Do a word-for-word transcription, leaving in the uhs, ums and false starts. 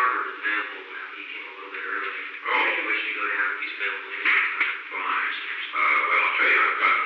Harvard is available now. He came a little bit early. Oh. If you wish to go down, he's available anytime. Fine. Uh, well, I'll tell you, I've got